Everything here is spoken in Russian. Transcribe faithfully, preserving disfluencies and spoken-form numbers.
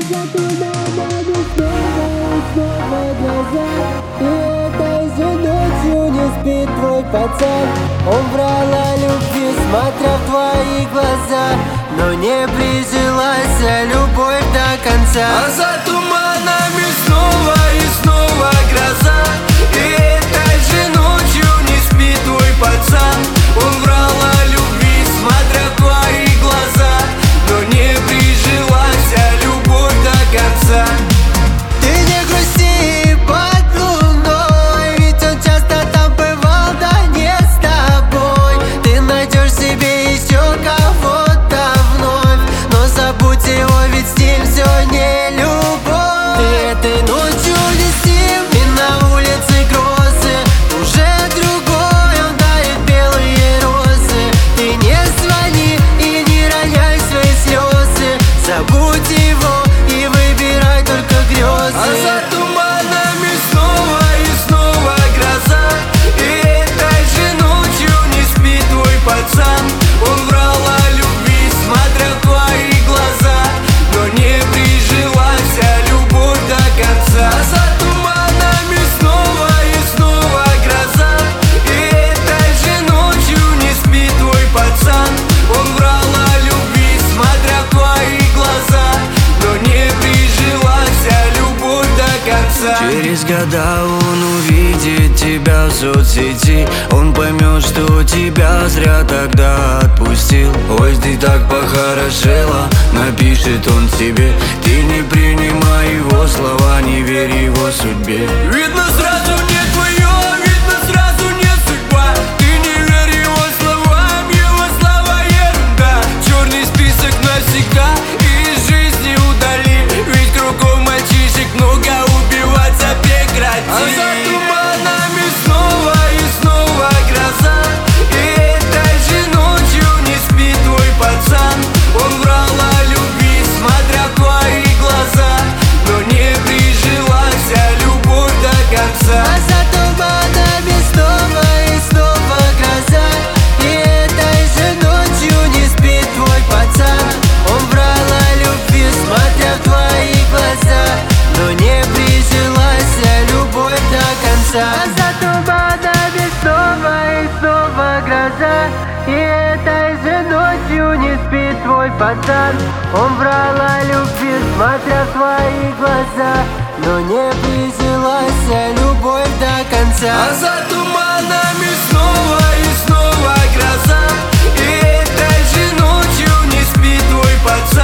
за туманами снова и снова глаза. И этой же ночью не спит твой пацан. Он врал о любви, смотря в твои глаза, но не прижилась любовь до конца. А за туманами снова и снова гроза. И этой же ночью не спит твой пацан. Он врал о любви, смотря в твои глаза, но не прижилась любовь до конца. Ты не грусти под луной, ведь он часто там бывал, да не с тобой. Ты найдешь себе еще кого-то вновь, но забудь его, ведь с ним все не любовь. Ты этой ночью не с ним, и на улице грозы. Уже другой, он дарит белые розы. Ты не звони и не роняй свои слезы. Забудь его и выбирай только грезы. А за туманами снова и снова гроза. И этой же ночью не спит твой пацан. Он врал о любви, смотря в твои глаза, но не прижилась любовь до конца. А за туманами снова и снова гроза. И этой же ночью не спит твой пацан. Он врал о любви, смотря в твои глаза, но не прижилась любовь до конца. Через года он увидит тебя в соцсети. Он поймет, что тебя зря тогда отпустил. Ой, ты так похорошела, напишет он тебе. Ты не принимай его слова, не верь его судьбе. Видно сразу не твое, видно сразу не судьба. Ты не верь его словам, его слова ерунда. Черный список навсегда и из жизни удали. Ведь кругом мальчишек много, убиваться прекрати. А за туманами снова и снова гроза. И этой же ночью не спит твой пацан. Он врал о любви, смотря в твои глаза, но не прижилась любовь до конца. А за туманами снова и снова гроза. И этой же ночью не спит твой пацан. Он врал о любви, смотря в твои глаза, но не прижилась любовь до конца. А за туманами снова и снова гроза. И этой же ночью не спит твой пацан. Он врал о любви, смотря в твои глаза, но не прижилась любовь до конца. А за туманами снова и снова гроза. И этой же ночью не спит твой пацан.